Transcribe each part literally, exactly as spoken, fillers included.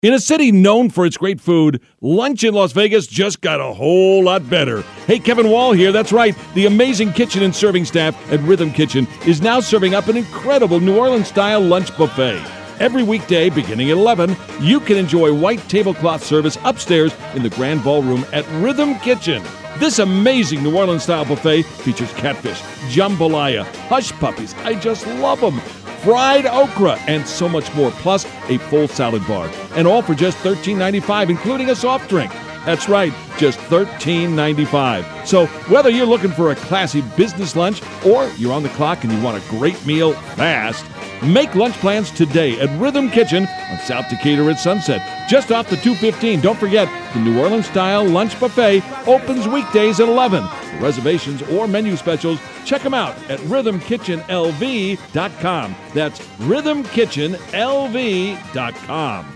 In a city known for its great food, lunch in Las Vegas just got a whole lot better. Hey, Kevin Wall here. That's right. The amazing kitchen and serving staff at Rhythm Kitchen is now serving up an incredible New Orleans-style lunch buffet. Every weekday, beginning at eleven, you can enjoy white tablecloth service upstairs in the Grand Ballroom at Rhythm Kitchen. This amazing New Orleans-style buffet features catfish, jambalaya, hush puppies. I just love them. Fried okra, and so much more, plus a full salad bar. And all for just thirteen ninety-five, including a soft drink. That's right, just thirteen ninety-five. So whether you're looking for a classy business lunch or you're on the clock and you want a great meal fast, make lunch plans today at Rhythm Kitchen on South Decatur at Sunset, just off the two fifteen. Don't forget, the New Orleans-style lunch buffet opens weekdays at eleven. For reservations or menu specials, check them out at rhythm kitchen l v dot com. That's rhythm kitchen l v dot com.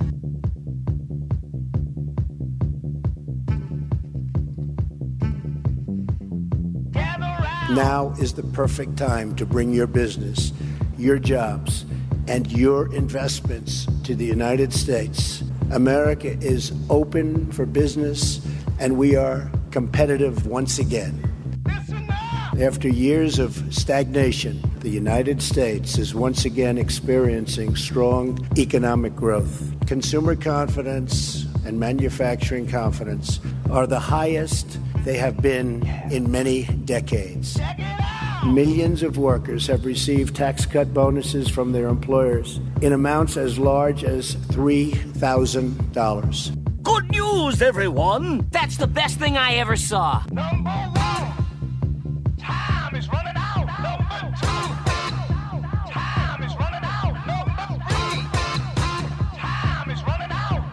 Now is the perfect time to bring your business, your jobs, and your investments to the United States. America is open for business, and we are competitive once again. After years of stagnation, the United States is once again experiencing strong economic growth. Consumer confidence and manufacturing confidence are the highest they have been in many decades. Millions of workers have received tax cut bonuses from their employers in amounts as large as three thousand dollars. Good news, everyone! That's the best thing I ever saw. Number one, time is running out. Number two, time is running out. Number three, time is running out.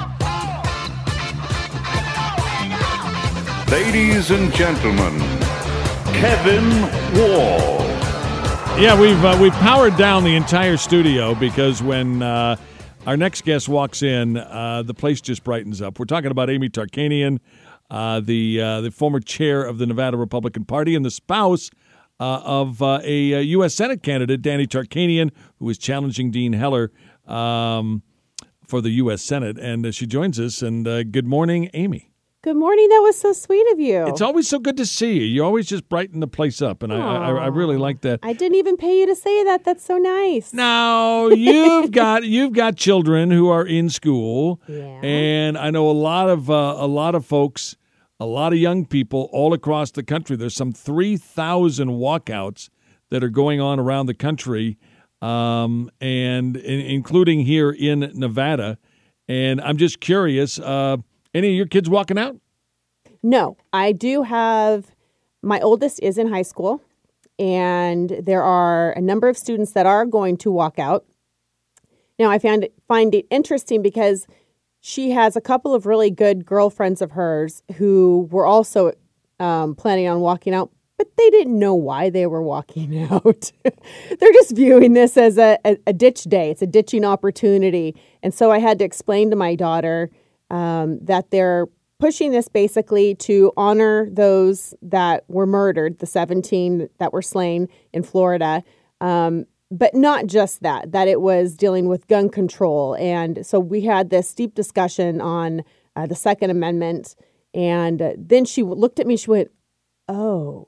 Number four. Ladies and gentlemen, Kevin Wall. Yeah, we've uh, we've powered down the entire studio because when uh, our next guest walks in, uh, the place just brightens up. We're talking about Amy Tarkanian, uh, the uh, the former chair of the Nevada Republican Party and the spouse uh, of uh, a, a U S Senate candidate, Danny Tarkanian, who is challenging Dean Heller um, for the U S Senate. And uh, she joins us. And uh, good morning, Amy. Good morning. That was so sweet of you. It's always so good to see you. You always just brighten the place up, and I, I, I really like that. I didn't even pay you to say that. That's so nice. Now you've got you've got children who are in school, yeah. and I know a lot of uh, a lot of folks, a lot of young people all across the country. There's some three thousand walkouts that are going on around the country, um, and in, including here in Nevada. And I'm just curious. Uh, Any of your kids walking out? No, I do have, my oldest is in high school, and there are a number of students that are going to walk out. Now, I found it, find it interesting because she has a couple of really good girlfriends of hers who were also um, planning on walking out, but they didn't know why they were walking out. They're just viewing this as a, a, a ditch day. It's a ditching opportunity. And so I had to explain to my daughter Um, that they're pushing this basically to honor those that were murdered, the seventeen that were slain in Florida, um, but not just that, that it was dealing with gun control. And so we had this deep discussion on uh, the Second Amendment, and uh, then she looked at me, she went, oh.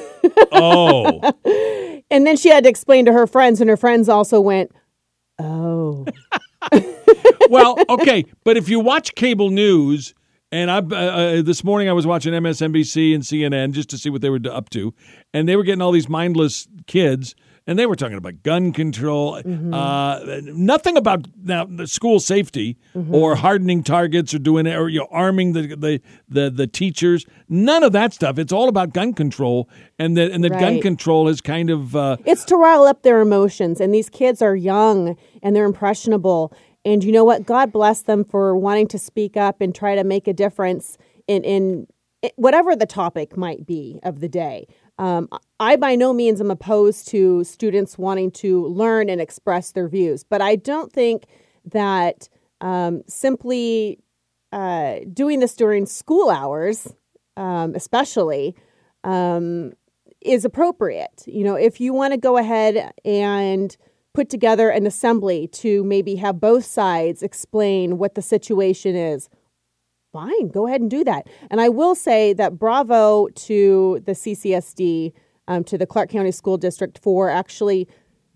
Oh. And then she had to explain to her friends, and her friends also went, oh. Well, okay, but if you watch cable news, and I uh, this morning I was watching M S N B C and C N N just to see what they were up to, and they were getting all these mindless kids, and they were talking about gun control, mm-hmm. uh, nothing about now the school safety mm-hmm. or hardening targets or doing or you know, arming the, the the the teachers. None of that stuff. It's all about gun control, and that and that right. gun control is kind of uh, it's to rile up their emotions, and these kids are young and they're impressionable. And you know what? God bless them for wanting to speak up and try to make a difference in, in whatever the topic might be of the day. Um, I by no means am opposed to students wanting to learn and express their views, but I don't think that um, simply uh, doing this during school hours, um, especially, um, is appropriate. You know, if you want to go ahead and put together an assembly to maybe have both sides explain what the situation is, fine, go ahead and do that. And I will say that bravo to the C C S D, um, to the Clark County School District for actually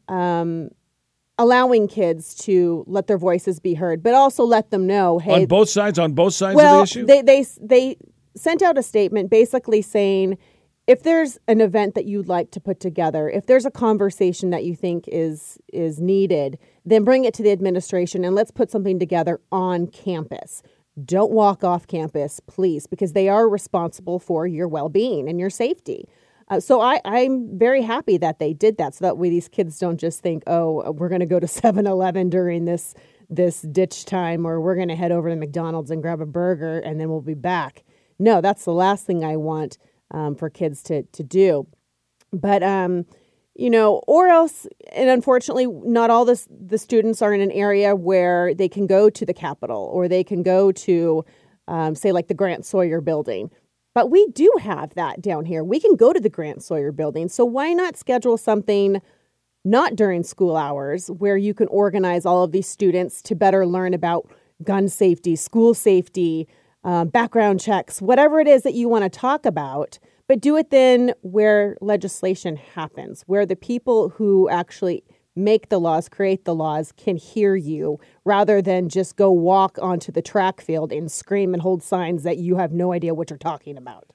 um, allowing kids to let their voices be heard, but also let them know, hey, on both sides, on both sides well, of the issue. they they they sent out a statement basically saying, if there's an event that you'd like to put together, if there's a conversation that you think is is needed, then bring it to the administration and let's put something together on campus. Don't walk off campus, please, because they are responsible for your well-being and your safety. Uh, so I, I'm very happy that they did that, so that way these kids don't just think, oh, we're going to go to seven eleven during this this ditch time, or we're going to head over to McDonald's and grab a burger and then we'll be back. No, that's the last thing I want um, for kids to to do. But um, you know, or else, and unfortunately, not all this, the students are in an area where they can go to the Capitol or they can go to, um, say, like the Grant Sawyer building. But we do have that down here. We can go to the Grant Sawyer building. So why not schedule something not during school hours where you can organize all of these students to better learn about gun safety, school safety, um, background checks, whatever it is that you want to talk about, but do it then where legislation happens, where the people who actually make the laws, create the laws, can hear you, rather than just go walk onto the track field and scream and hold signs that you have no idea what you're talking about.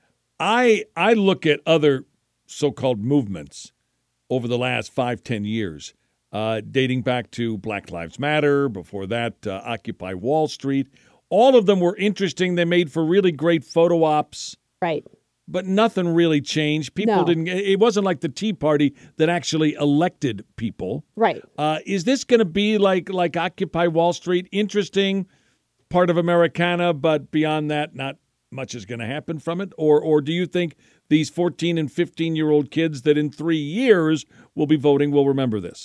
I I look at other so-called movements over the last five, ten years, uh, dating back to Black Lives Matter, before that, uh, Occupy Wall Street. All of them were interesting. They made for really great photo ops. Right. But nothing really changed. People No. didn't. It wasn't like the Tea Party that actually elected people. Right. Uh, is this going to be like like Occupy Wall Street? Interesting, part of Americana, but beyond that, not much is going to happen from it. Or or do you think these fourteen and fifteen year old kids that in three years will be voting will remember this?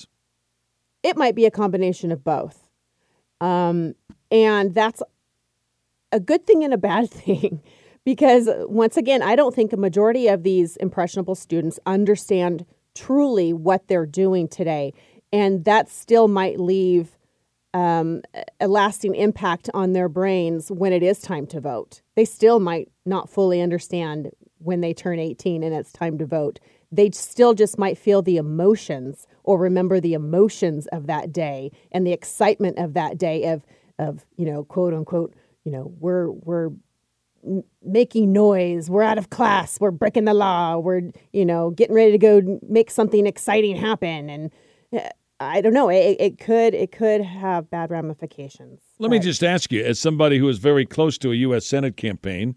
It might be a combination of both, um, and that's a good thing and a bad thing. Because, once again, I don't think a majority of these impressionable students understand truly what they're doing today. And that still might leave um, a lasting impact on their brains when it is time to vote. They still might not fully understand when they turn eighteen and it's time to vote. They still just might feel the emotions or remember the emotions of that day and the excitement of that day of, of you know, quote unquote, you know, we're we're making noise, we're out of class, we're breaking the law, we're, you know, getting ready to go make something exciting happen. And uh, I don't know, it, it could it could have bad ramifications. Let me just ask you, as somebody who is very close to a U S Senate campaign,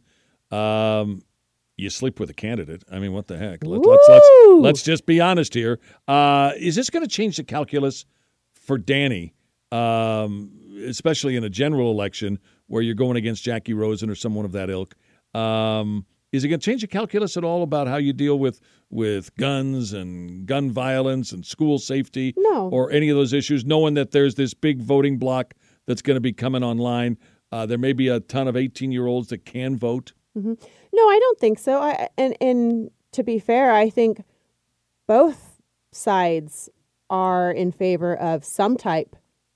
um, you sleep with a candidate. I mean, what the heck? Let, let's let's let's just be honest here. Uh, is this going to change the calculus for Danny, um, especially in a general election where you're going against Jackie Rosen or someone of that ilk? Um, is it going to change the calculus at all about how you deal with with guns and gun violence and school safety? No. Or any of those issues, knowing that there's this big voting block that's going to be coming online? Uh, there may be a ton of eighteen-year-olds that can vote. Mm-hmm. No, I don't think so. I, and and to be fair, I think both sides are in favor of some type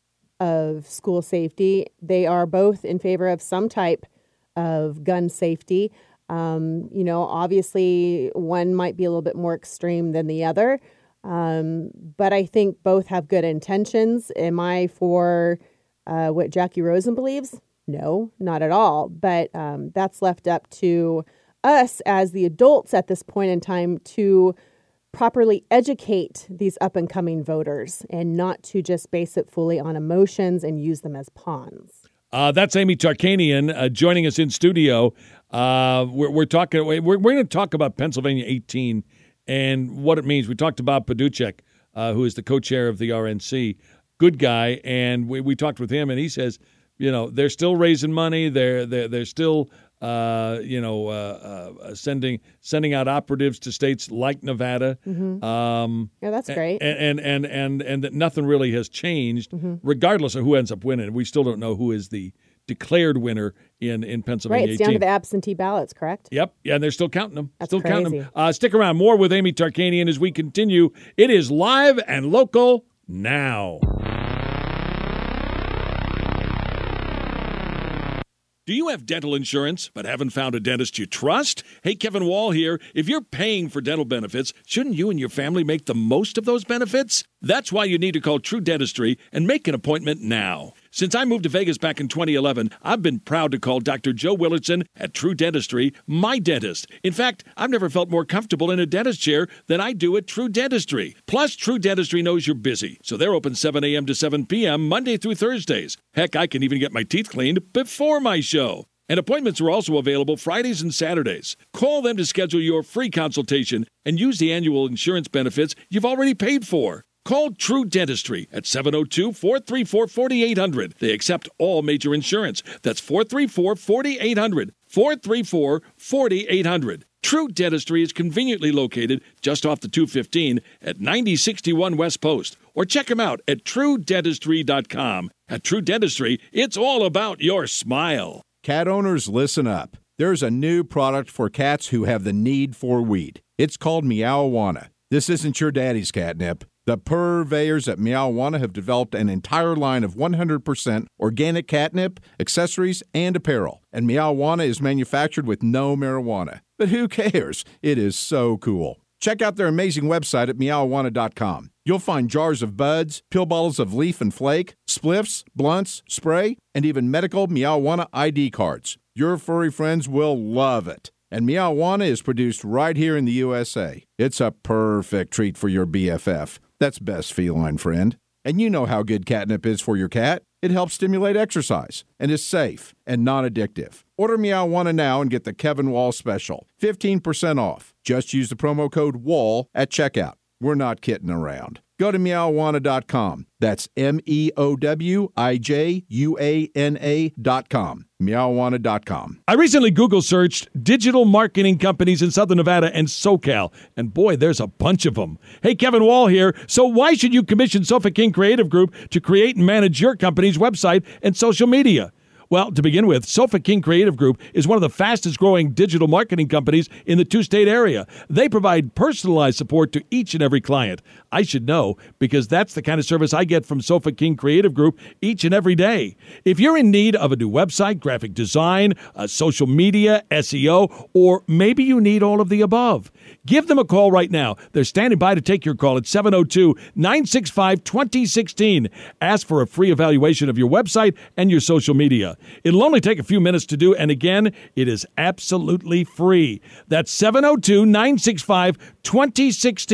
of school safety. They are both in favor of some type of gun safety. Um, you know, obviously one might be a little bit more extreme than the other. Um, but I think both have good intentions. Am I for uh, what Jackie Rosen believes? No, not at all. But um, that's left up to us as the adults at this point in time to properly educate these up-and-coming voters and not to just base it fully on emotions and use them as pawns. Uh, that's Amy Tarkanian uh, joining us in studio. Uh, we're, we're talking. We're, we're going to talk about Pennsylvania eighteen and what it means. We talked about Paduchek, uh, who is the co-chair of the R N C. Good guy, and we, we talked with him, and he says, you know, they're still raising money. They're they're they're still, uh, you know, uh, uh, sending sending out operatives to states like Nevada. Mm-hmm. Um, yeah, that's great. And and and and, and that nothing really has changed, mm-hmm. regardless of who ends up winning. We still don't know who is the declared winner in, in Pennsylvania. Right, it's down to the absentee ballots, correct? Yep, yeah, and they're still counting them. That's still crazy. counting them. Uh, stick around. More with Amy Tarkanian as we continue. It is live and local now. Do you have dental insurance but haven't found a dentist you trust? Hey, Kevin Wall here. If you're paying for dental benefits, shouldn't you and your family make the most of those benefits? That's why you need to call True Dentistry and make an appointment now. Since I moved to Vegas back in twenty eleven, I've been proud to call Doctor Joe Willardson at True Dentistry my dentist. In fact, I've never felt more comfortable in a dentist chair than I do at True Dentistry. Plus, True Dentistry knows you're busy, so they're open seven a.m. to seven p.m. Monday through Thursdays. Heck, I can even get my teeth cleaned before my show. And appointments are also available Fridays and Saturdays. Call them to schedule your free consultation and use the annual insurance benefits you've already paid for. Call True Dentistry at seven oh two, four three four, four eight zero zero. They accept all major insurance. That's four three four, four eight zero zero. four three four, four eight zero zero. True Dentistry is conveniently located just off the two fifteen at ninety sixty-one West Post. Or check them out at true dentistry dot com. At True Dentistry, it's all about your smile. Cat owners, listen up. There's a new product for cats who have the need for weed. It's called Meowana. This isn't your daddy's catnip. The purveyors at Meowana have developed an entire line of one hundred percent organic catnip, accessories, and apparel. And Meowana is manufactured with no marijuana. But who cares? It is so cool. Check out their amazing website at meowana dot com. You'll find jars of buds, pill bottles of leaf and flake, spliffs, blunts, spray, and even medical Meowana I D cards. Your furry friends will love it. And Meowana is produced right here in the U S A. It's a perfect treat for your B F F. That's best feline friend. And you know how good catnip is for your cat. It helps stimulate exercise and is safe and non-addictive. Order Meowana now and get the Kevin Wall special. fifteen percent off. Just use the promo code WALL at checkout. We're not kidding around. Go to meowana dot com. That's M E O W I J U A N A dot com. meowana dot com. I recently Google searched digital marketing companies in Southern Nevada and SoCal, and boy, there's a bunch of them. Hey, Kevin Wall here. So why should you commission Sofa King Creative Group to create and manage your company's website and social media? Well, to begin with, Sofa King Creative Group is one of the fastest-growing digital marketing companies in the two-state area. They provide personalized support to each and every client. I should know, because that's the kind of service I get from Sofa King Creative Group each and every day. If you're in need of a new website, graphic design, uh, social media, S E O, or maybe you need all of the above, give them a call right now. They're standing by to take your call at seven oh two, nine six five, two oh one six. Ask for a free evaluation of your website and your social media. It'll only take a few minutes to do, and again, it is absolutely free. That's seven oh two, nine six five, two oh one six.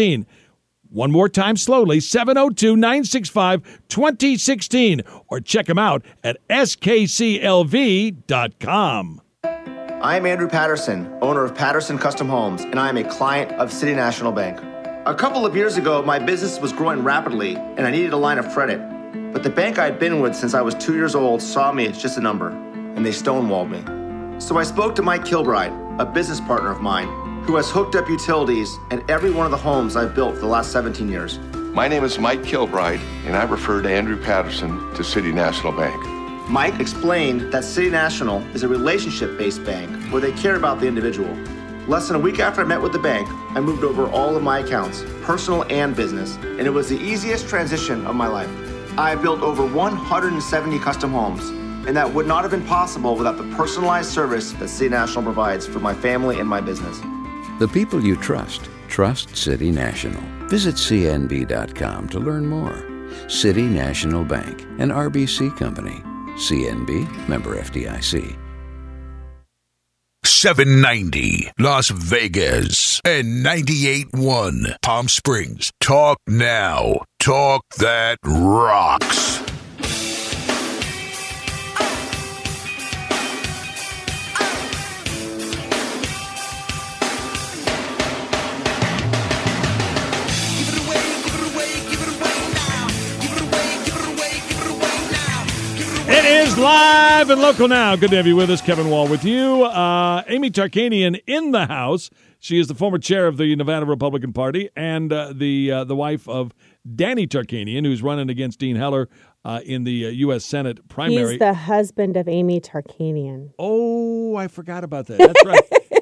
One more time slowly, seven oh two, nine six five, two oh one six, or check them out at S K C L V dot com. I'm Andrew Patterson, owner of Patterson Custom Homes, and I am a client of City National Bank. A couple of years ago, my business was growing rapidly, and I needed a line of credit. But the bank I'd been with since I was two years old saw me as just a number, and they stonewalled me. So I spoke to Mike Kilbride, a business partner of mine, who has hooked up utilities in every one of the homes I've built for the last seventeen years. My name is Mike Kilbride, and I referred Andrew Patterson to City National Bank. Mike explained that City National is a relationship-based bank where they care about the individual. Less than a week after I met with the bank, I moved over all of my accounts, personal and business, and it was the easiest transition of my life. I have built over one hundred seventy custom homes, and that would not have been possible without the personalized service that City National provides for my family and my business. The people you trust, trust City National. Visit C N B dot com to learn more. City National Bank, an R B C company. C N B, member F D I C. seven ninety Las Vegas and ninety-eight point one Palm Springs. Talk now. Talk that rocks. It is live and local now. Good to have you with us. Kevin Wall with you. Uh, Amy Tarkanian in the house. She is the former chair of the Nevada Republican Party and uh, the uh, the wife of Danny Tarkanian, who's running against Dean Heller uh, in the uh, U S Senate primary. He's the husband of Amy Tarkanian. Oh, I forgot about that. That's right.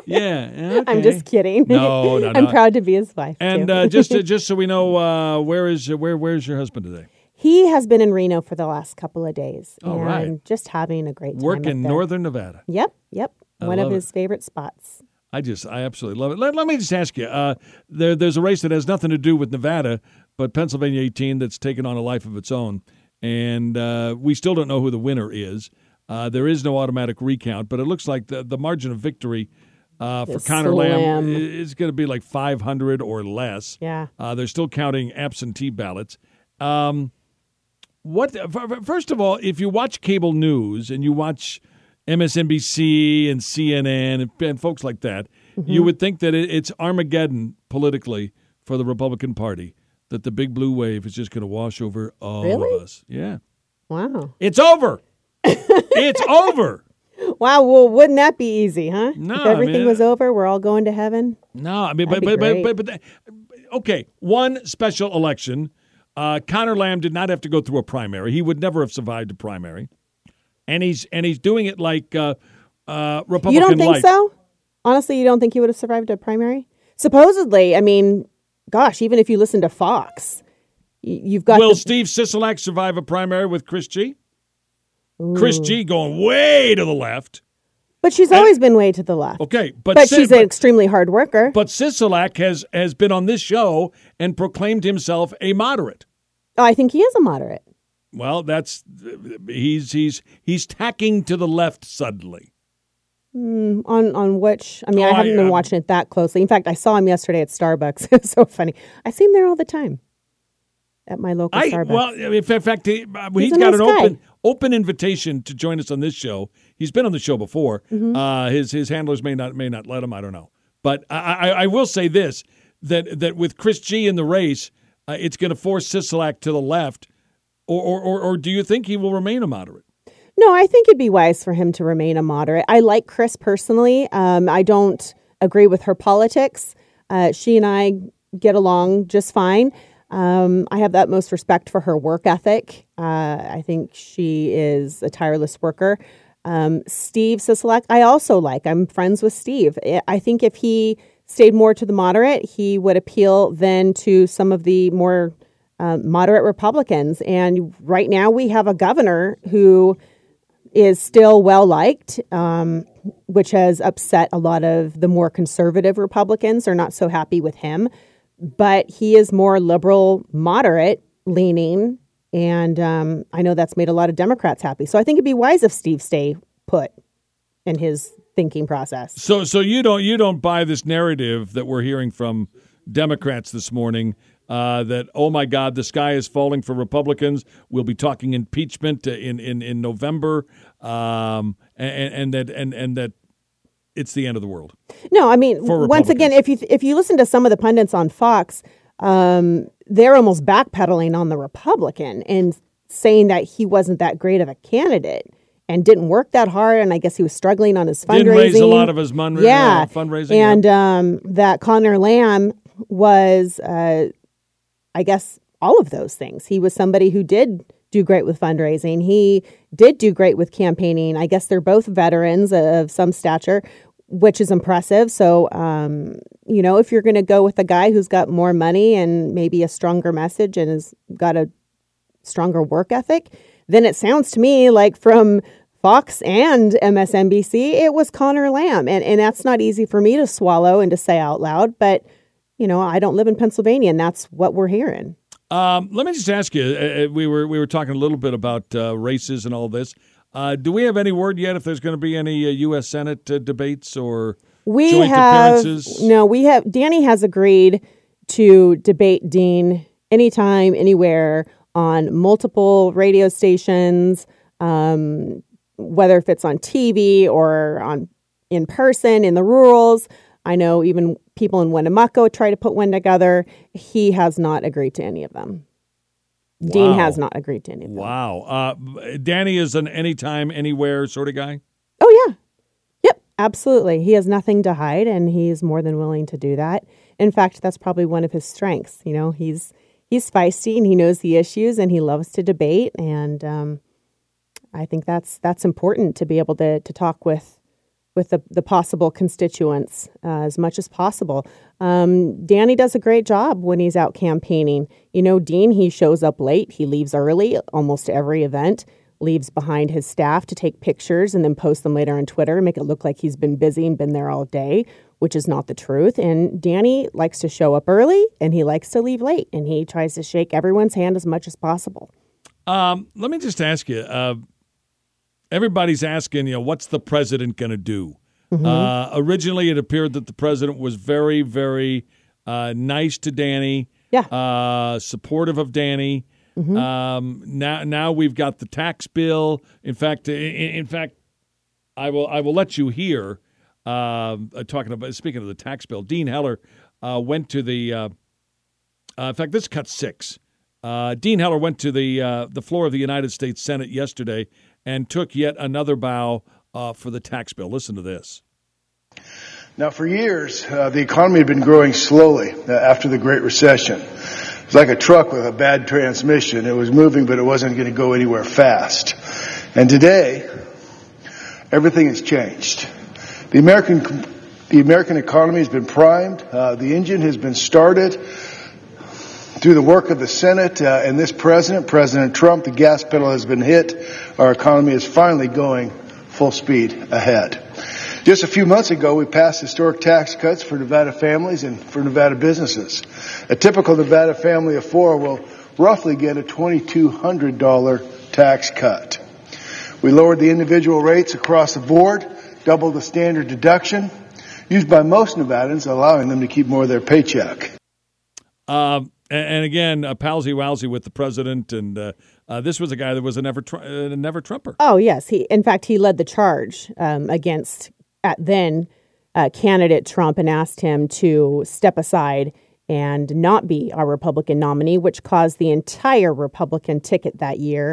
Yeah, yeah, okay. I'm just kidding. No, no, no. I'm proud to be his wife. And too. uh, just uh, just so we know, uh, where is where where's your husband today? He has been in Reno for the last couple of days. All and right. just having a great time. Work up in there. northern Nevada. Yep, yep. I One of love his it. favorite spots. I just, I absolutely love it. Let, let me just ask you, uh, there, there's a race that has nothing to do with Nevada, but Pennsylvania eighteen that's taken on a life of its own. And uh, we still don't know who the winner is. Uh, there is no automatic recount, but it looks like the, the margin of victory uh, for It's Connor Lamb slim. is going to be like five hundred or less. Yeah. Uh, they're still counting absentee ballots. Um, what? f- f- First of all, if you watch cable news and you watch M S N B C and C N N and, and folks like that, Mm-hmm. you would think that it, it's Armageddon politically for the Republican Party, that the big blue wave is just going to wash over all Really? of us. Yeah. Wow. It's over. It's over. Wow. Well, wouldn't that be easy, huh? No, if I everything mean- was over, we're all going to heaven. No, I mean, but That'd but, be but, great. but but okay, one special election. Uh, Connor Lamb did not have to go through a primary. He would never have survived a primary, and he's and he's doing it like uh, uh, Republican. You don't think light. so? Honestly, you don't think he would have survived a primary? Supposedly, I mean, gosh, even if you listen to Fox, y- you've got Will the, Steve Sisolak survive a primary with Chris G? Chris G going way to the left. but she's always been way to the left. Okay, but But Si- she's but- an extremely hard worker. But Sisolak has has been on this show and proclaimed himself a moderate. Oh, I think he is a moderate. Well, that's he's he's he's tacking to the left suddenly. Mm, on on which, I mean, Oh, I haven't I, been um, watching it that closely. In fact, I saw him yesterday at Starbucks. It's so funny. I see him there all the time at my local I Starbucks. well, in fact, in fact, he, uh, he's a got nice an guy. open open invitation to join us on this show. He's been on the show before. Mm-hmm. Uh, his his handlers may not may not let him. I don't know, but I, I, I will say this: that that with Chris G in the race, uh, it's going to force Sisolak to the left. Or, or, or, or do you think he will remain a moderate? No, I think it'd be wise for him to remain a moderate. I like Chris personally. Um, I don't agree with her politics. Uh, she and I get along just fine. Um, I have the utmost respect for her work ethic. Uh, I think she is a tireless worker. Um, Steve Sisolak, I also like. I'm friends with Steve. I- I think if he stayed more to the moderate, he would appeal then to some of the more uh, moderate Republicans. And right now we have a governor who is still well liked, um, which has upset a lot of the more conservative Republicans. They're not so happy with him, but he is more liberal, moderate leaning. And um, I know that's made a lot of Democrats happy. So I think it'd be wise if Steve stay put in his thinking process. So, so you don't you don't buy this narrative that we're hearing from Democrats this morning uh, that oh my God, the sky is falling for Republicans. We'll be talking impeachment in in in November, um, and, and that and and that it's the end of the world. No, I mean, For once again, if you if you listen to some of the pundits on Fox, um, they're almost backpedaling on the Republican and saying that he wasn't that great of a candidate and didn't work that hard, and I guess he was struggling on his fundraising. Didn't raise a lot of his mon- yeah. uh, fundraising. And um, that Connor Lamb was, uh, I guess, all of those things. He was somebody who did do great with fundraising. He did do great with campaigning. I guess they're both veterans of some stature, which is impressive. So, um, you know, if you're going to go with a guy who's got more money and maybe a stronger message and has got a stronger work ethic, then it sounds to me like from Fox and M S N B C, it was Connor Lamb. And, and that's not easy for me to swallow and to say out loud. But, you know, I don't live in Pennsylvania, and that's what we're hearing. Um, let me just ask you, uh, we were we were talking a little bit about uh, races and all this. Uh, do we have any word yet if there's going to be any uh, U S Senate uh, debates or We joint have appearances? no. We have Danny has agreed to debate Dean anytime, anywhere on multiple radio stations, um, whether if it's on T V or on in person in the rurals. I know even people in Winnemucca try to put one together. He has not agreed to any of them. Dean Wow. has not agreed to any of them. Wow. Uh, Danny is an anytime, anywhere sort of guy? Oh, yeah. Yep, absolutely. He has nothing to hide, and he's more than willing to do that. In fact, that's probably one of his strengths. You know, he's he's feisty, and he knows the issues, and he loves to debate. And um, I think that's that's important to be able to to talk with with the, the possible constituents uh, as much as possible. Um, Danny does a great job when he's out campaigning. You know, Dean, he shows up late. He leaves early almost every event, leaves behind his staff to take pictures and then post them later on Twitter and make it look like he's been busy and been there all day, which is not the truth. And Danny likes to show up early and he likes to leave late, and he tries to shake everyone's hand as much as possible. Um, let me just ask you, uh, everybody's asking, you know, what's the president going to do? Mm-hmm. Uh, originally, it appeared that the president was very, very uh, nice to Danny, yeah, uh, supportive of Danny. Mm-hmm. Um, now, now we've got the tax bill. In fact, in, in fact, I will, I will let you hear. Uh, talking about speaking of the tax bill, Dean Heller uh, went to the. Uh, uh, in fact, this is cut six. Uh, Dean Heller went to the uh, the floor of the United States Senate yesterday and took yet another bow uh, for the tax bill. Listen to this. Now, for years, uh, the economy had been growing slowly uh, after the Great Recession. It was like a truck with a bad transmission. It was moving, but it wasn't going to go anywhere fast. And today, everything has changed. The American the American economy has been primed. Uh, the engine has been started through the work of the Senate uh, and this president, President Trump. The gas pedal has been hit. Our economy is finally going full speed ahead. Just a few months ago, we passed historic tax cuts for Nevada families and for Nevada businesses. A typical Nevada family of four will roughly get a two thousand two hundred dollars tax cut. We lowered the individual rates across the board, doubled the standard deduction, used by most Nevadans, allowing them to keep more of their paycheck. Um, and, and again, uh, palsy-walsy with the president, and uh, uh, this was a guy that was a never, tr- uh, never Trumper. Oh, yes. He, in fact, he led the charge um, against at then uh, candidate Trump and asked him to step aside and not be our Republican nominee, which caused the entire Republican ticket that year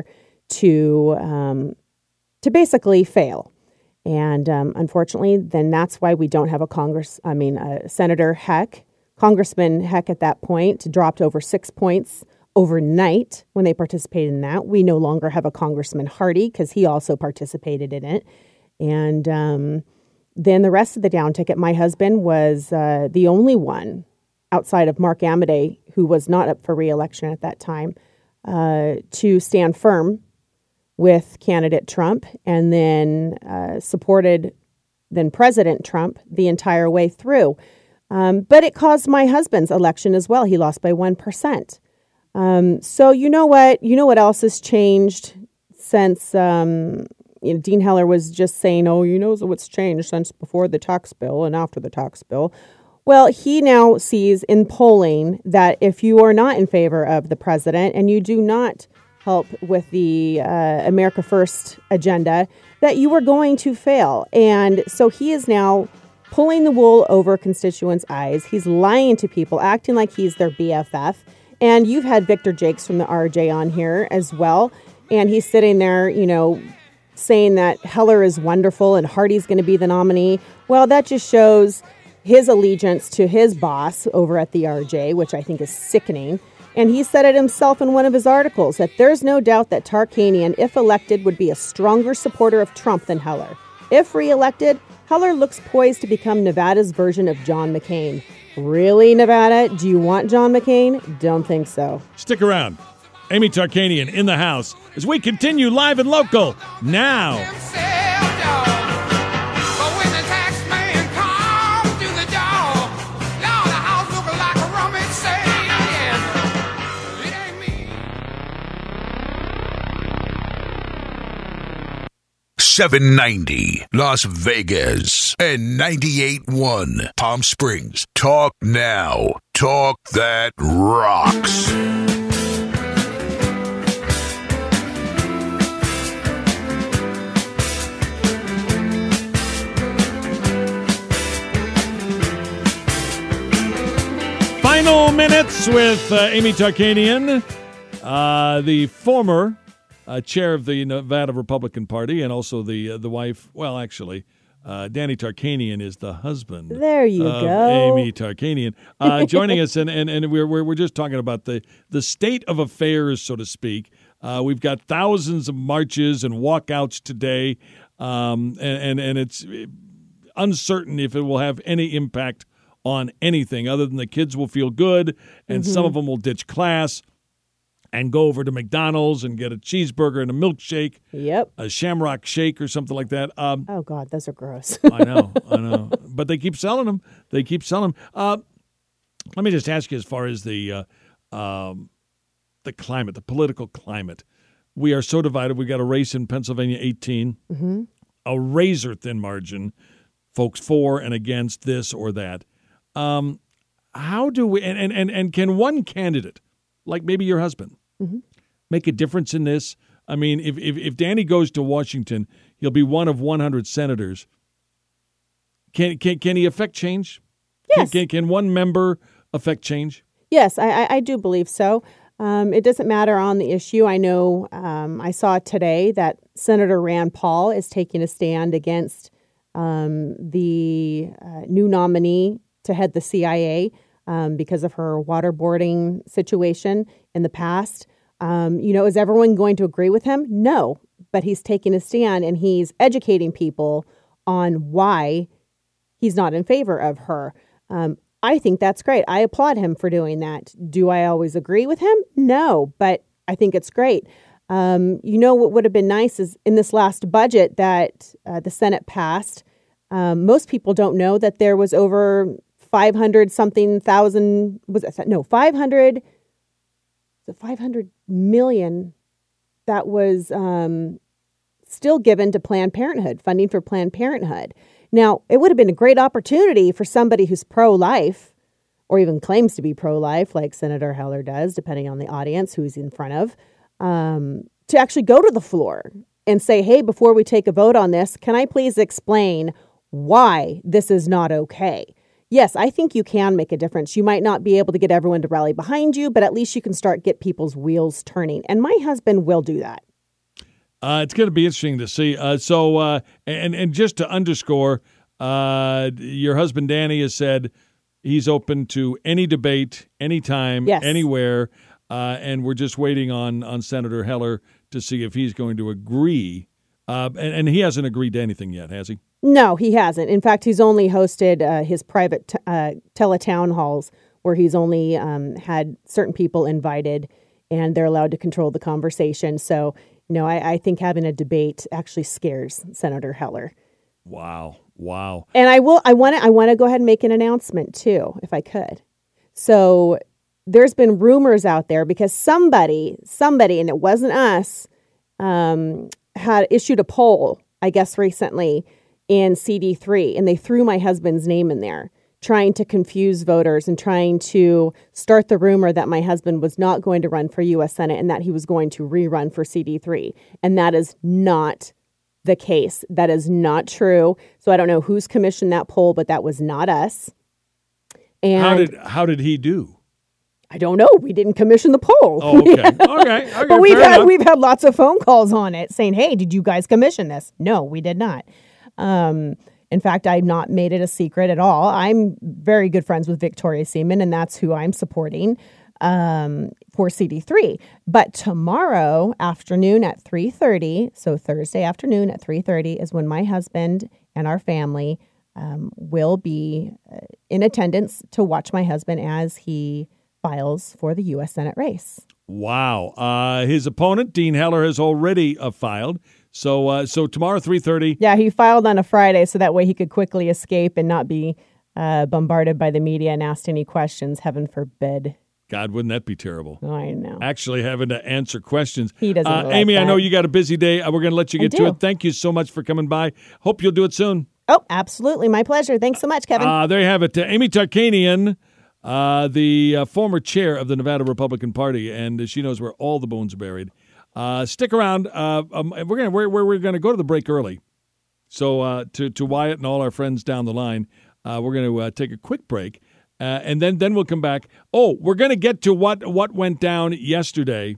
to um, to basically fail. And um, unfortunately, then that's why we don't have a Congress. I mean, uh, Senator Heck, Congressman Heck at that point dropped over six points overnight when they participated in that. We no longer have a Congressman Hardy because he also participated in it. And um, then the rest of the down ticket, my husband was uh, the only one outside of Mark Amodei, who was not up for re-election at that time, uh, to stand firm with candidate Trump, and then uh, supported then President Trump the entire way through. Um, but it caused my husband's election as well. He lost by one percent. Um, so you know what? You know what else has changed since um, you know, Dean Heller was just saying, oh, you know what's changed since before the tax bill and after the tax bill. Well, he now sees in polling that if you are not in favor of the president and you do not help with the uh, America First agenda, that you are going to fail. And so he is now pulling the wool over constituents' eyes. He's lying to people, acting like he's their B F F. And you've had Victor Jakes from the R J on here as well. And he's sitting there, you know, saying that Heller is wonderful and Hardy's going to be the nominee. Well, that just shows his allegiance to his boss over at the R J, which I think is sickening. And he said it himself in one of his articles that there's no doubt that Tarkanian, if elected, would be a stronger supporter of Trump than Heller. If reelected, Heller looks poised to become Nevada's version of John McCain. Really, Nevada? Do you want John McCain? Don't think so. Stick around. Amy Tarkanian in the house as we continue live and local now. seven ninety Las Vegas and ninety-eight point one Palm Springs. Talk now. Talk that rocks. Final minutes with uh, Amy Tarkanian, uh, the former Uh, chair of the Nevada Republican Party, and also the uh, the wife. Well, actually, uh, Danny Tarkanian is the husband. There you of go, Amy Tarkanian, uh, joining us, and, and, and we're, we're we're just talking about the the state of affairs, so to speak. Uh, we've got thousands of marches and walkouts today, um, and, and and it's uncertain if it will have any impact on anything other than the kids will feel good, and Mm-hmm. some of them will ditch class and go over to McDonald's and get a cheeseburger and a milkshake, Yep. a Shamrock Shake or something like that. Um, Oh, God, those are gross. I know, I know. But they keep selling them. They keep selling them. Uh, let me just ask you, as far as the uh, um, the climate, the political climate, we are so divided. We got a race in Pennsylvania eighteen, Mm-hmm. a razor-thin margin, folks for and against this or that. Um, how do we, and, and, and, and can one candidate, like maybe your husband, Mm-hmm. make a difference in this? I mean, if, if, if Danny goes to Washington, he'll be one of one hundred senators. Can can can he affect change? Yes. Can, can, can one member affect change? Yes, I, I, I do believe so. Um, it doesn't matter on the issue. I know um, I saw today that Senator Rand Paul is taking a stand against um, the uh, new nominee to head the C I A um, because of her waterboarding situation in the past. Um, you know, is everyone going to agree with him? No, but he's taking a stand and he's educating people on why he's not in favor of her. Um, I think that's great. I applaud him for doing that. Do I always agree with him? No, but I think it's great. Um, you know what would have been nice is in this last budget that uh, the Senate passed, um, most people don't know that there was over five hundred something thousand, was it, no, five hundred, five hundred million that was um, still given to Planned Parenthood, funding for Planned Parenthood. Now, it would have been a great opportunity for somebody who's pro-life or even claims to be pro-life, like Senator Heller does, depending on the audience who he's in front of, um, to actually go to the floor and say, hey, before we take a vote on this, can I please explain why this is not okay? Yes, I think you can make a difference. You might not be able to get everyone to rally behind you, but at least you can start get people's wheels turning. And my husband will do that. Uh, it's going to be interesting to see. Uh, so, uh, and and just to underscore, uh, your husband Danny has said he's open to any debate, anytime, Yes. anywhere, uh, and we're just waiting on on Senator Heller to see if he's going to agree. Uh, and, and he hasn't agreed to anything yet, has he? No, he hasn't. In fact, he's only hosted uh, his private t- uh, teletown halls where he's only um, had certain people invited, and they're allowed to control the conversation. So, you know, I, I think having a debate actually scares Senator Heller. Wow, wow. And I will. I want to. I want to go ahead and make an announcement too, if I could. So there's been rumors out there because somebody, somebody, and it wasn't us, um, had issued a poll, I guess, recently in C D three, and they threw my husband's name in there, trying to confuse voters and trying to start the rumor that my husband was not going to run for U S Senate and that he was going to rerun for C D three. And that is not the case. That is not true. So I don't know who's commissioned that poll, but that was not us. And How did how did he do? I don't know. We didn't commission the poll. Oh, okay. okay. okay. But we've fair had enough. we've had lots of phone calls on it saying, "Hey, did you guys commission this?" No, we did not. Um, in fact, I've not made it a secret at all. I'm very good friends with Victoria Seaman, and that's who I'm supporting um, for C D three. But tomorrow afternoon at three thirty, so Thursday afternoon at three thirty is when my husband and our family um, will be uh, in attendance to watch my husband as he files for the U S Senate race. Wow. Uh, his opponent, Dean Heller, has already uh, filed. So uh, so tomorrow, three thirty. Yeah, he filed on a Friday so that way he could quickly escape and not be uh, bombarded by the media and asked any questions, heaven forbid. God, wouldn't that be terrible? I know. Actually having to answer questions. He doesn't Uh, like Amy, I that. know you got a busy day. Uh, we're going to let you I get to do. it. Thank you so much for coming by. Hope you'll do it soon. Oh, absolutely. My pleasure. Thanks so much, Kevin. Uh, there you have it. Uh, Amy Tarkanian, uh, the uh, former chair of the Nevada Republican Party, and uh, she knows where all the bones are buried. Uh, stick around. Uh, um, we're gonna we're, we're, we're gonna go to the break early. So uh, to to Wyatt and all our friends down the line, uh, we're gonna uh, take a quick break, uh, and then then we'll come back. Oh, we're gonna get to what what went down yesterday.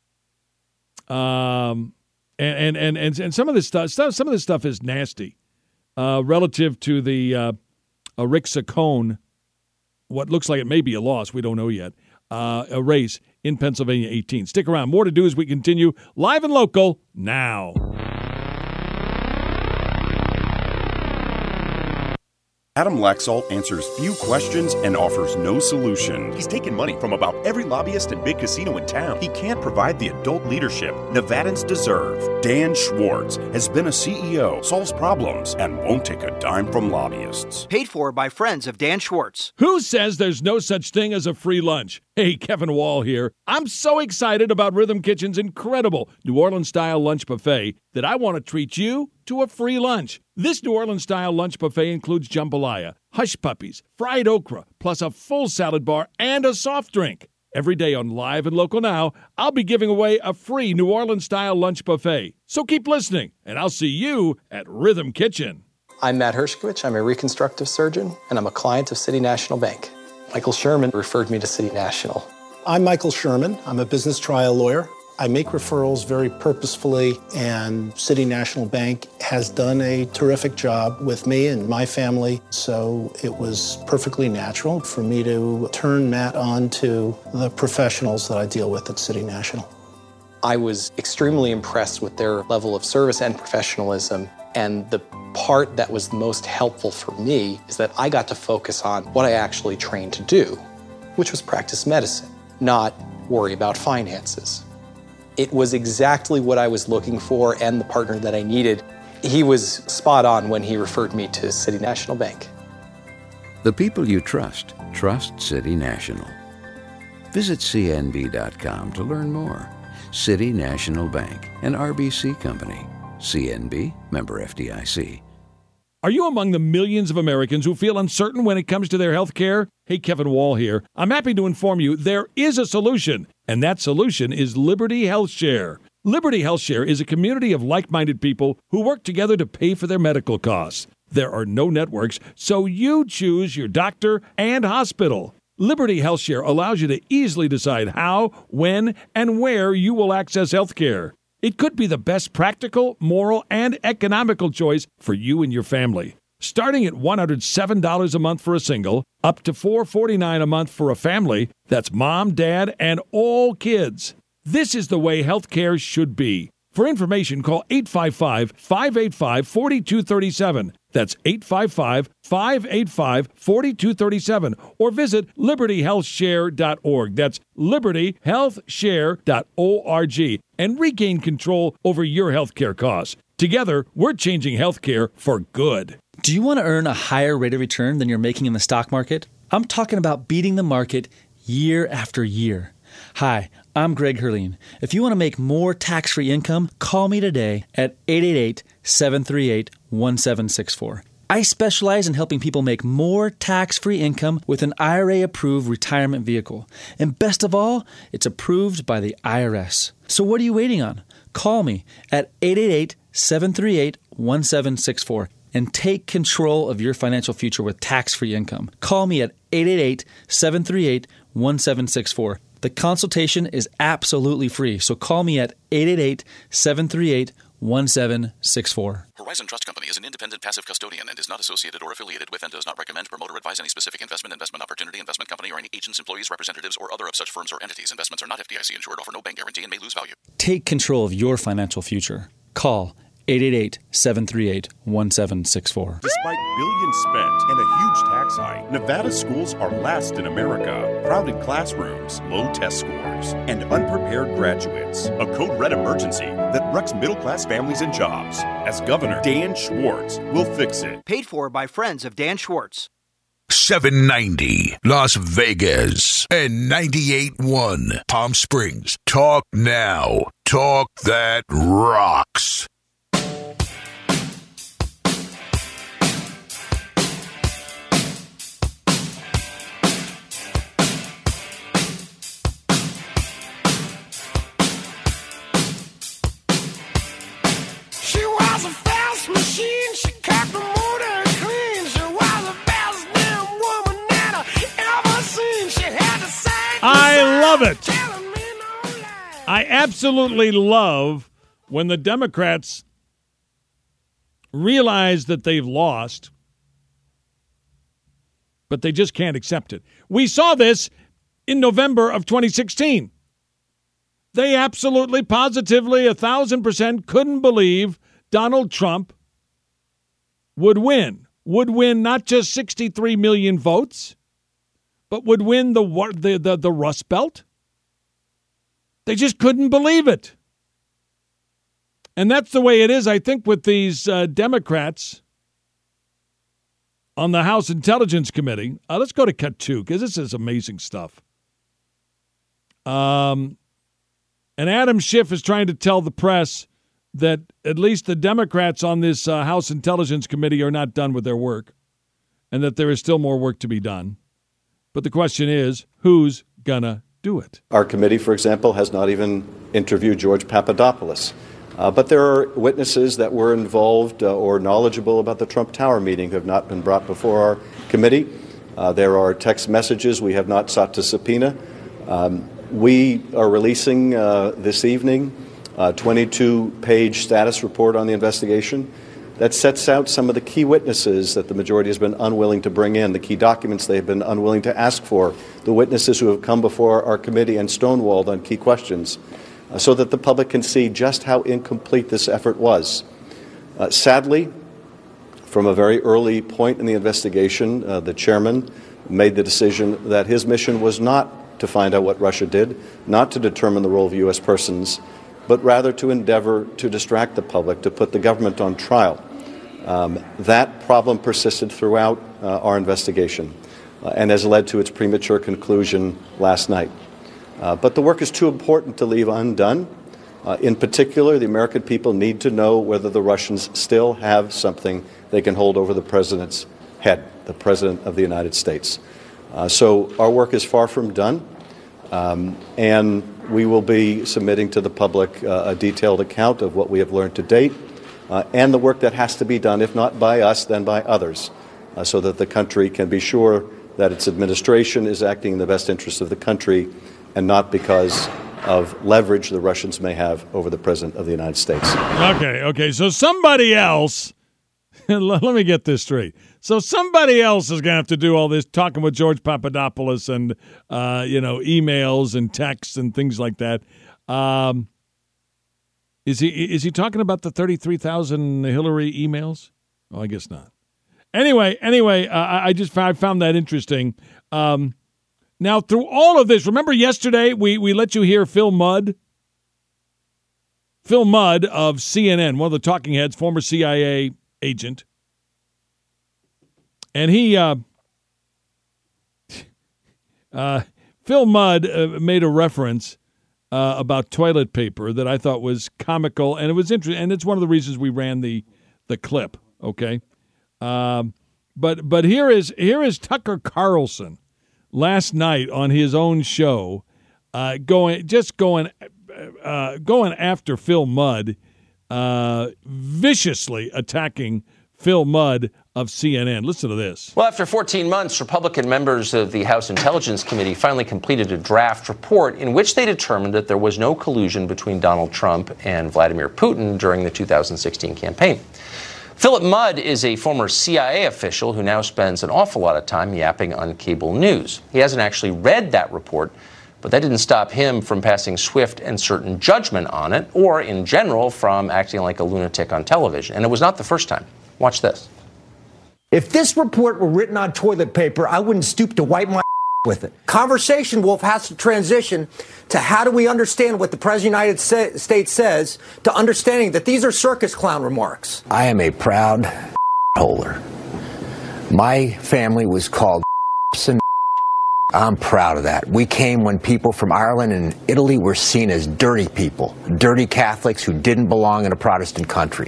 Um, and and and and some of this stuff, some of this stuff is nasty, uh, relative to the uh, uh, Rick Saccone. What looks like it may be a loss, we don't know yet. Uh, a race in Pennsylvania eighteen. Stick around. More to do as we continue live and local now. Adam Laxalt answers few questions and offers no solution. He's taken money from about every lobbyist and big casino in town. He can't provide the adult leadership Nevadans deserve. Dan Schwartz has been a C E O, solves problems, and won't take a dime from lobbyists. Paid for by friends of Dan Schwartz. Who says there's no such thing as a free lunch? Hey, Kevin Wall here. I'm so excited about Rhythm Kitchen's incredible New Orleans-style lunch buffet that I want to treat you to a free lunch. This New Orleans-style lunch buffet includes jambalaya, hush puppies, fried okra, plus a full salad bar and a soft drink. Every day on Live and Local Now, I'll be giving away a free New Orleans-style lunch buffet. So keep listening, and I'll see you at Rhythm Kitchen. I'm Matt Hershkovich. I'm a reconstructive surgeon, and I'm a client of City National Bank. Michael Sherman referred me to City National. I'm Michael Sherman. I'm a business trial lawyer. I make referrals very purposefully, and City National Bank has done a terrific job with me and my family, so it was perfectly natural for me to turn Matt on to the professionals that I deal with at City National. I was extremely impressed with their level of service and professionalism, and the part that was the most helpful for me is that I got to focus on what I actually trained to do, which was practice medicine, not worry about finances. It was exactly what I was looking for and the partner that I needed. He was spot on when he referred me to City National Bank. The people you trust, trust City National. Visit C N B dot com to learn more. City National Bank, an R B C company. C N B, member F D I C. Are you among the millions of Americans who feel uncertain when it comes to their health care? Hey, Kevin Wall here. I'm happy to inform you there is a solution, and that solution is Liberty Health Share. Liberty Health Share is a community of like-minded people who work together to pay for their medical costs. There are no networks, so you choose your doctor and hospital. Liberty Health Share allows you to easily decide how, when, and where you will access health care. It could be the best practical, moral, and economical choice for you and your family. Starting at one hundred seven dollars a month for a single, up to four hundred forty-nine dollars a month for a family, that's mom, dad, and all kids. This is the way health care should be. For information, call eight five five, five eight five, four two three seven. That's eight five five, five eight five, four two three seven. Or visit liberty health share dot org. That's liberty health share dot org. And regain control over your health care costs. Together, we're changing health care for good. Do you want to earn a higher rate of return than you're making in the stock market? I'm talking about beating the market year after year. Hi, I'm Greg Herleen. If you want to make more tax-free income, call me today at eight eight eight, seven three eight, one seven six four. I specialize in helping people make more tax-free income with an I R A-approved retirement vehicle. And best of all, it's approved by the I R S. So what are you waiting on? Call me at eight eight eight, seven three eight, one seven six four and take control of your financial future with tax-free income. Call me at eight eight eight, seven three eight, one seven six four. The consultation is absolutely free, so call me at eight eight eight, seven three eight, one seven six four. Horizon Trust Company is an independent passive custodian and is not associated or affiliated with and does not recommend, promote, or advise any specific investment, investment opportunity, investment company, or any agents, employees, representatives, or other of such firms or entities. Investments are not F D I C insured, offer no bank guarantee, and may lose value. Take control of your financial future. Call eight eight eight, seven three eight, one seven six four. Despite billions spent and a huge tax hike, Nevada schools are last in America. Crowded classrooms, low test scores, and unprepared graduates. A code red emergency that wrecks middle-class families and jobs. As Governor Dan Schwartz will fix it. Paid for by friends of Dan Schwartz. seven ninety Las Vegas and ninety-eight point one Palm Springs. Talk now. Talk that rocks. I love it. I absolutely love when the Democrats realize that they've lost, but they just can't accept it. We saw this in November of twenty sixteen. They absolutely, positively, a thousand percent couldn't believe Donald Trump would win. would win not just sixty-three million votes, but would win the, the, the, the Rust Belt. They just couldn't believe it. And that's the way it is, I think, with these uh, Democrats on the House Intelligence Committee. Uh, let's go to cut two, because this is amazing stuff. Um, and Adam Schiff is trying to tell the press that at least the Democrats on this uh, House Intelligence Committee are not done with their work, and that there is still more work to be done. But the question is, who's gonna do it? Our committee, for example, has not even interviewed George Papadopoulos. Uh, but there are witnesses that were involved uh, or knowledgeable about the Trump Tower meeting who have not been brought before our committee. Uh, there are text messages we have not sought to subpoena. Um, we are releasing uh, this evening a twenty-two page status report on the investigation that sets out some of the key witnesses that the majority has been unwilling to bring in, the key documents they have been unwilling to ask for, the witnesses who have come before our committee and stonewalled on key questions, uh, so that the public can see just how incomplete this effort was. Uh, sadly, from a very early point in the investigation, uh, the chairman made the decision that his mission was not to find out what Russia did, not to determine the role of U S persons, but rather to endeavor to distract the public, to put the government on trial. Um, that problem persisted throughout uh, our investigation uh, and has led to its premature conclusion last night. Uh, but the work is too important to leave undone. Uh, in particular, the American people need to know whether the Russians still have something they can hold over the president's head, the president of the United States. Uh, so our work is far from done, um, and we will be submitting to the public uh, a detailed account of what we have learned to date uh, and the work that has to be done, if not by us, then by others, uh, so that the country can be sure that its administration is acting in the best interest of the country and not because of leverage the Russians may have over the President of the United States. Okay, okay, so somebody else, let me get this straight. So somebody else is going to have to do all this talking with George Papadopoulos and, uh, you know, emails and texts and things like that. Um, is he is he talking about the thirty-three thousand Hillary emails? Oh, I guess not. Anyway, anyway, uh, I just found, I found that interesting. Um, now, through all of this, remember yesterday we, we let you hear Phil Mudd? Phil Mudd of C N N, one of the talking heads, former C I A agent. And he, uh, uh, Phil Mudd uh, made a reference uh, about toilet paper that I thought was comical, and it was interesting, and it's one of the reasons we ran the the clip. Okay, um, but but here is here is Tucker Carlson last night on his own show, uh, going just going uh, going after Phil Mudd, uh, viciously attacking Phil Mudd of C N N. Listen to this. Well, after fourteen months, Republican members of the House Intelligence Committee finally completed a draft report in which they determined that there was no collusion between Donald Trump and Vladimir Putin during the two thousand sixteen campaign. Philip Mudd is a former C I A official who now spends an awful lot of time yapping on cable news. He hasn't actually read that report, but that didn't stop him from passing swift and certain judgment on it, or in general from acting like a lunatic on television. And it was not the first time. Watch this. If this report were written on toilet paper, I wouldn't stoop to wipe my with it. Conversation, Wolf, has to transition to how do we understand what the President of the United States says to understanding that these are circus clown remarks. I am a proud holder. My family was called and I'm proud of that. We came when people from Ireland and Italy were seen as dirty people, dirty Catholics who didn't belong in a Protestant country.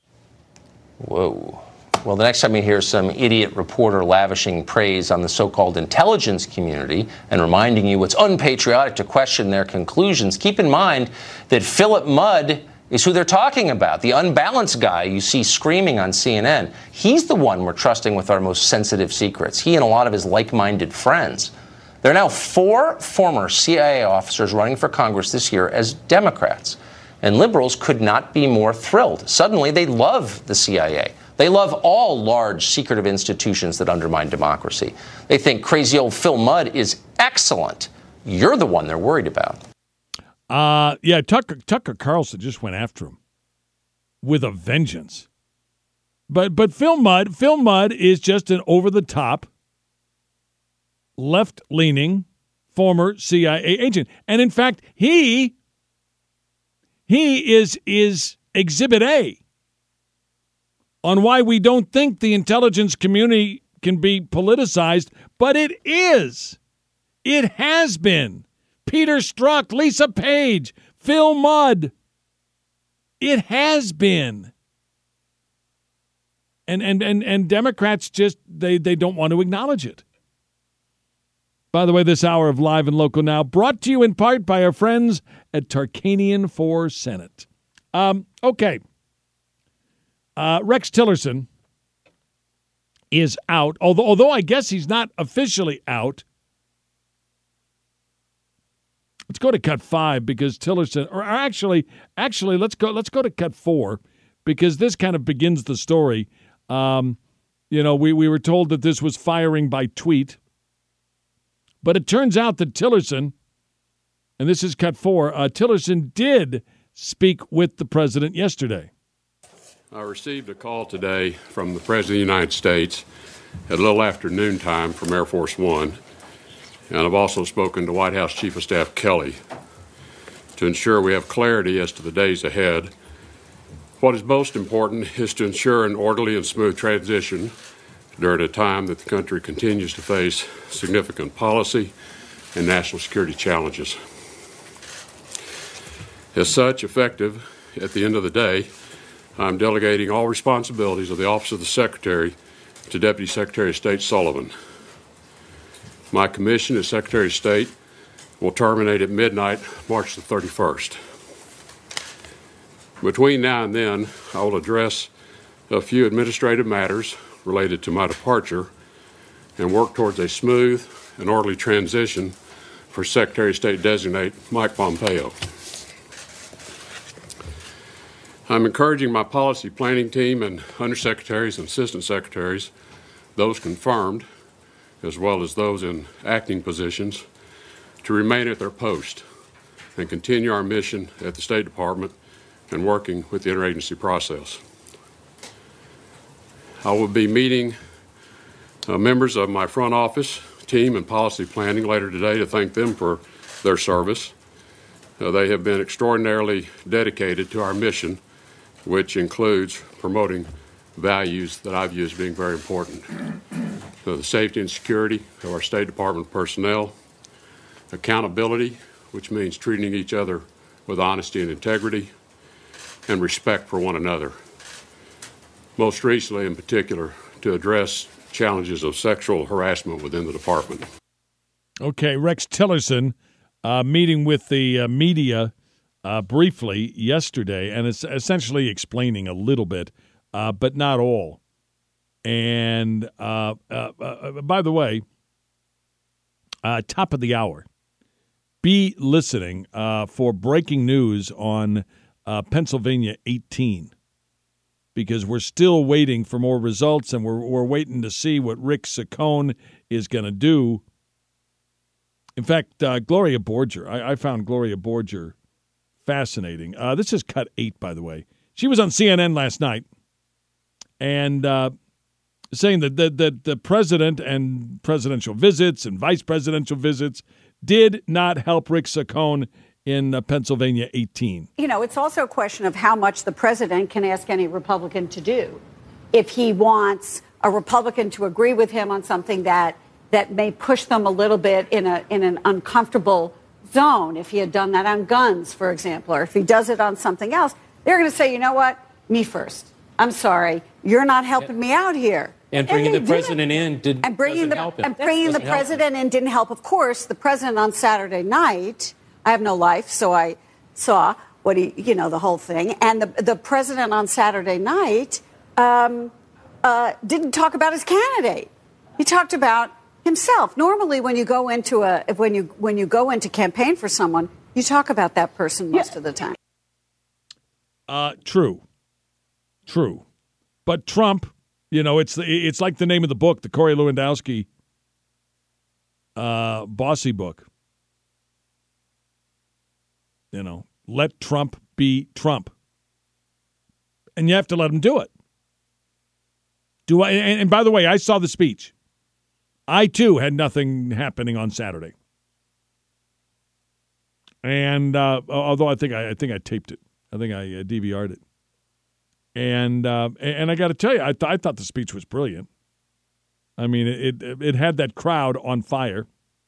Whoa. Well, the next time you hear some idiot reporter lavishing praise on the so-called intelligence community and reminding you it's unpatriotic to question their conclusions, keep in mind that Philip Mudd is who they're talking about, the unbalanced guy you see screaming on C N N. He's the one we're trusting with our most sensitive secrets, he and a lot of his like-minded friends. There are now four former C I A officers running for Congress this year as Democrats, and liberals could not be more thrilled. Suddenly, they love the C I A. They love all large, secretive institutions that undermine democracy. They think crazy old Phil Mudd is excellent. You're the one they're worried about. Uh, yeah, Tucker, Tucker Carlson just went after him with a vengeance. But but Phil Mudd, Phil Mudd is just an over-the-top, left-leaning former C I A agent. And in fact, he he is is Exhibit A on why we don't think the intelligence community can be politicized, but it is. It has been. Peter Strzok, Lisa Page, Phil Mudd. It has been. And and and and Democrats just they they don't want to acknowledge it. By the way, this hour of Live and Local Now brought to you in part by our friends at Tarkanian for Senate. Um, okay. Uh, Rex Tillerson is out, although although I guess he's not officially out. Let's go to cut five because Tillerson, or actually, actually, let's go let's go to cut four because this kind of begins the story. Um, you know, we, we were told that this was firing by tweet, but it turns out that Tillerson, and this is cut four, uh, Tillerson did speak with the president yesterday. I received a call today from the President of the United States at a little after noontime from Air Force One, and I've also spoken to White House Chief of Staff Kelly to ensure we have clarity as to the days ahead. What is most important is to ensure an orderly and smooth transition during a time that the country continues to face significant policy and national security challenges. As such, effective at the end of the day, I'm delegating all responsibilities of the Office of the Secretary to Deputy Secretary of State Sullivan. My commission as Secretary of State will terminate at midnight, March the thirty-first. Between now and then, I will address a few administrative matters related to my departure and work towards a smooth and orderly transition for Secretary of State designate Mike Pompeo. I'm encouraging my policy planning team and undersecretaries and assistant secretaries, those confirmed, as well as those in acting positions, to remain at their post and continue our mission at the State Department and working with the interagency process. I will be meeting uh, members of my front office team and policy planning later today to thank them for their service. Uh, they have been extraordinarily dedicated to our mission, which includes promoting values that I view as being very important. So the safety and security of our State Department personnel, accountability, which means treating each other with honesty and integrity, and respect for one another. Most recently, in particular, to address challenges of sexual harassment within the department. Okay, Rex Tillerson uh, meeting with the uh, media uh, briefly yesterday, and it's essentially explaining a little bit, uh, but not all. And uh, uh, uh, by the way, uh, top of the hour, be listening uh, for breaking news on uh, Pennsylvania eighteen, because we're still waiting for more results, and we're we're waiting to see what Rick Saccone is going to do. In fact, uh, Gloria Borger, I, I found Gloria Borger fascinating. Uh, this is cut eight, by the way. She was on C N N last night, and uh, saying that the, the, the president and presidential visits and vice presidential visits did not help Rick Saccone in uh, Pennsylvania eighteen. You know, it's also a question of how much the president can ask any Republican to do. If he wants a Republican to agree with him on something that that may push them a little bit in a in an uncomfortable zone, if he had done that on guns, for example, or if he does it on something else, they're going to say, you know what, me first. I'm sorry, you're not helping me out here. And bringing and the president in did, and bringing the help him. and bringing the Doesn't help president in didn't help. Of course, the president on Saturday night. I have no life, so I saw what he, you know, the whole thing. And the the president on Saturday night um, uh, didn't talk about his candidate. He talked about himself. Normally, when you go into a when you when you go into campaign for someone, you talk about that person most yeah. of the time. Uh, true, true, but Trump, you know, it's the, it's like the name of the book, the Corey Lewandowski uh, Bossy book. You know, let Trump be Trump. And you have to let him do it. Do I? And, and by the way, I saw the speech. I, too, had nothing happening on Saturday. And uh, although I think I, I think I taped it. I think I uh, D V R'd it. And uh, and I got to tell you, I, th- I thought the speech was brilliant. I mean, it, it it had that crowd on fire.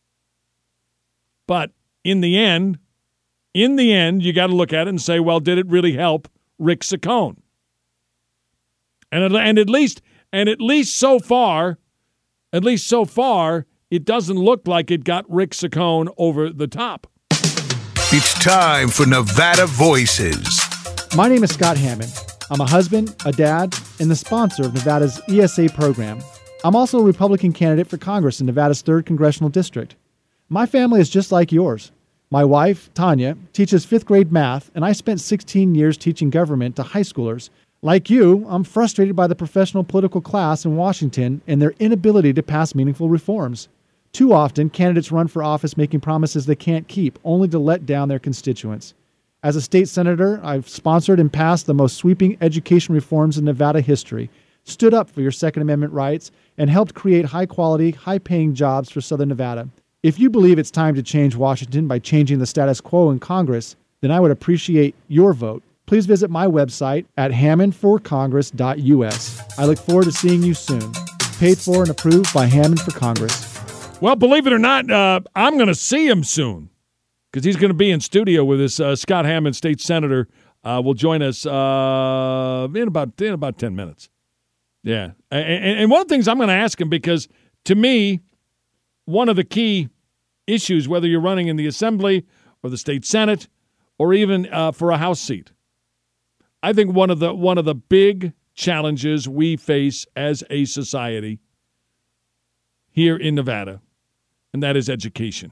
But in the end, in the end, you got to look at it and say, well, did it really help Rick Saccone? And and at least and at least so far, at least so far, it doesn't look like it got Rick Saccone over the top. It's time for Nevada Voices. My name is Scott Hammond. I'm a husband, a dad, and the sponsor of Nevada's E S A program. I'm also a Republican candidate for Congress in Nevada's third Congressional District. My family is just like yours. My wife, Tanya, teaches fifth grade math, and I spent sixteen years teaching government to high schoolers. Like you, I'm frustrated by the professional political class in Washington and their inability to pass meaningful reforms. Too often, candidates run for office making promises they can't keep, only to let down their constituents. As a state senator, I've sponsored and passed the most sweeping education reforms in Nevada history, stood up for your Second Amendment rights, and helped create high-quality, high-paying jobs for Southern Nevada. If you believe it's time to change Washington by changing the status quo in Congress, then I would appreciate your vote. Please visit my website at hammond for congress dot u s. I look forward to seeing you soon. Paid for and approved by Hammond for Congress. Well, believe it or not, uh, I'm going to see him soon because he's going to be in studio with us. Uh, Scott Hammond, state senator, uh, will join us uh, in about in about ten minutes. Yeah, and, and one of the things I'm going to ask him, because to me, one of the key issues, whether you're running in the Assembly or the state Senate or even uh, for a House seat, I think one of the one of the big challenges we face as a society here in Nevada, and that is education.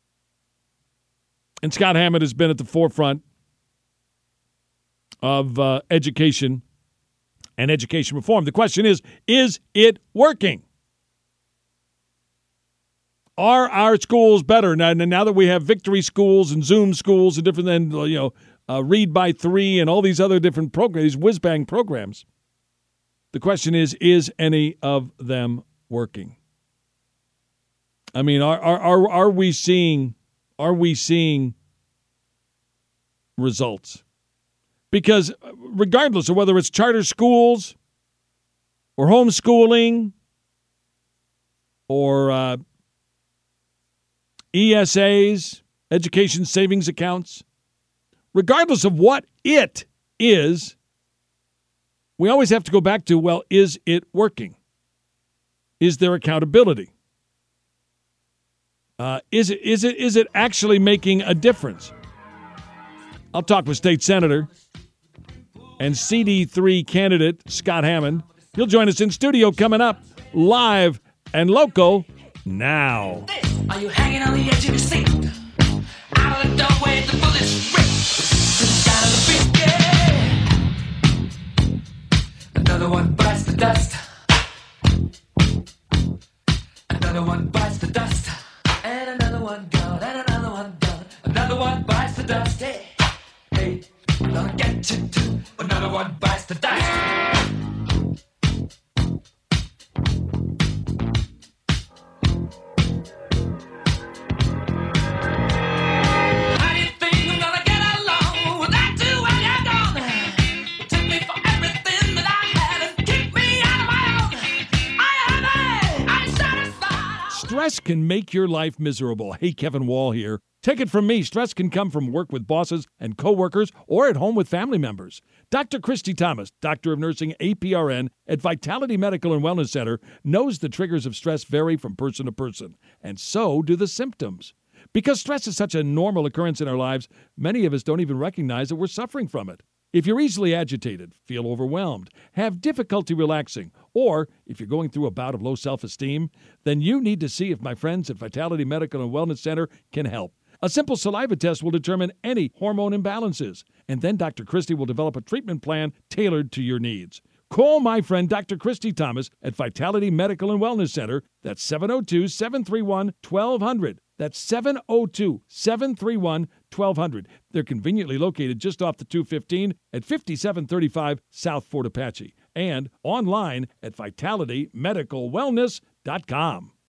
And Scott Hammond has been at the forefront of uh, education and education reform. The question is, is it working? Are our schools better? Now, now that we have Victory Schools and Zoom schools and different than, you know, uh, Read by Three and all these other different programs, these whiz-bang programs, the question is, is any of them working? I mean, are are are, are we seeing are we seeing results? Because regardless of whether it's charter schools or homeschooling or uh, E S As, education savings accounts, regardless of what it is, we always have to go back to, well, is it working? Is there accountability? Uh, is it is it is it actually making a difference? I'll talk with State Senator and C D three candidate Scott Hammond. He'll join us in studio coming up live and local now. Are you hanging on the edge of your seat? Out of the doorway, the bullets rip to the side of the beat. Another one bites the dust. Another one bites the dust. And another one gone, and another one gone. Another one bites the dust. Hey, hey, I'm gonna get you too. Another one bites the dust. How do you think I'm gonna get along without you when you're gone? You took me for everything that I had and kicked me out of my own. I am happy, I'm satisfied. Stress can make your life miserable. Hey, Kevin Wall here. Take it from me, stress can come from work with bosses and coworkers or at home with family members. Doctor Christy Thomas, Doctor of Nursing, A P R N at Vitality Medical and Wellness Center, knows the triggers of stress vary from person to person, and so do the symptoms. Because stress is such a normal occurrence in our lives, many of us don't even recognize that we're suffering from it. If you're easily agitated, feel overwhelmed, have difficulty relaxing, or if you're going through a bout of low self-esteem, then you need to see if my friends at Vitality Medical and Wellness Center can help. A simple saliva test will determine any hormone imbalances, and then Doctor Christy will develop a treatment plan tailored to your needs. Call my friend Doctor Christy Thomas at Vitality Medical and Wellness Center. That's seven oh two, seven three one, one two zero zero. That's seven oh two, seven three one, one two zero zero. They're conveniently located just off the two fifteen at fifty-seven thirty-five South Fort Apache. and online at vitality medical wellness dot com.